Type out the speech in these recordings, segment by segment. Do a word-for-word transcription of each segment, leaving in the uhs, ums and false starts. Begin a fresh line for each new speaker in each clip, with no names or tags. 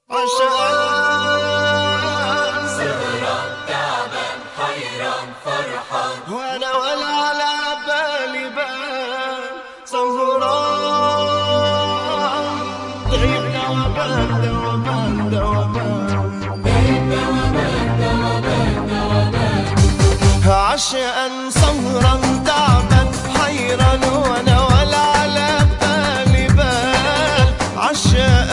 عشان
سهران تعبان حيران فرحان
وانا ولا على بالي بال سهران غيب دوبان دوبان دوبان عشان سهران تعبان حيران وانا ولا على بالي بال عشان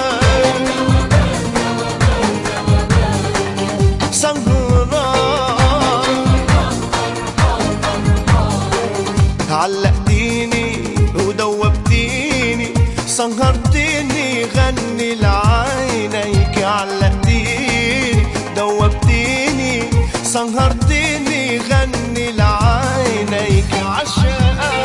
علقتيني ودوبتيني سهرتيني غني لعينيك علقتيني دوبتيني سهرتيني غني لعينيك عشان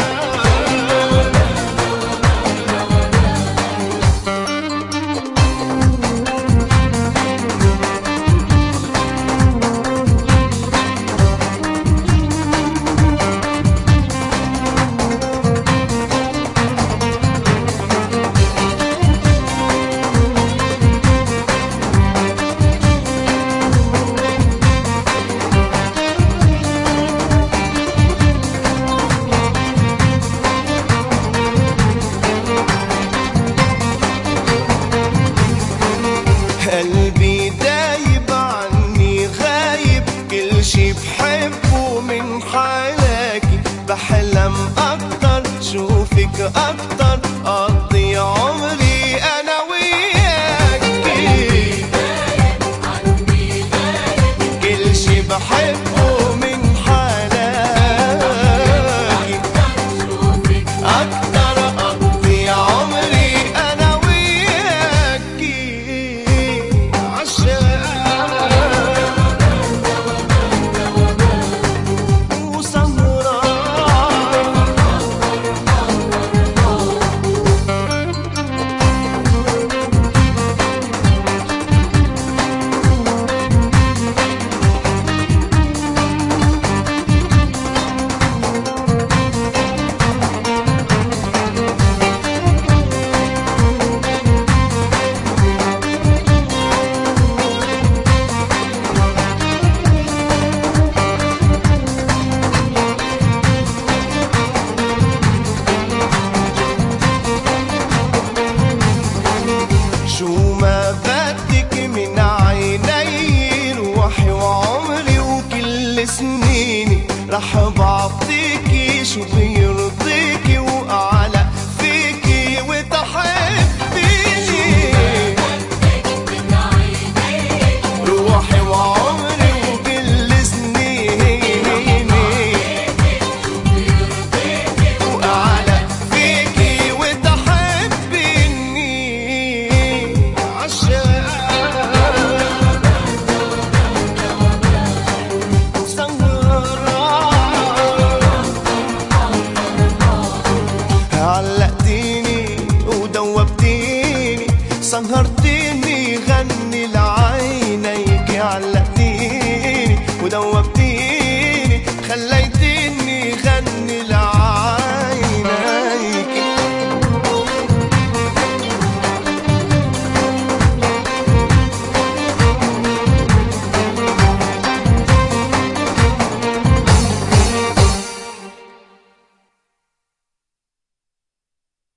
قلبي دايب عني غايب كل شي بحبه من حالك بحلم اكتر شوفك اكتر اقضي عمري انا وياكي كل شي بحبه من حالك اكتر اقضي عمري انا وياكي شو ما بدك من عيني روحي وعمري وكل سنيني رح بعطيكي شو بيرضيكي واعلق فيكي وتحبيني روحي وعمري وكل سنيني واعلق فيكي وتحبيني علقتيني ودوبتيني سهرتيني غني لعينيك علقتيني ودوبتيني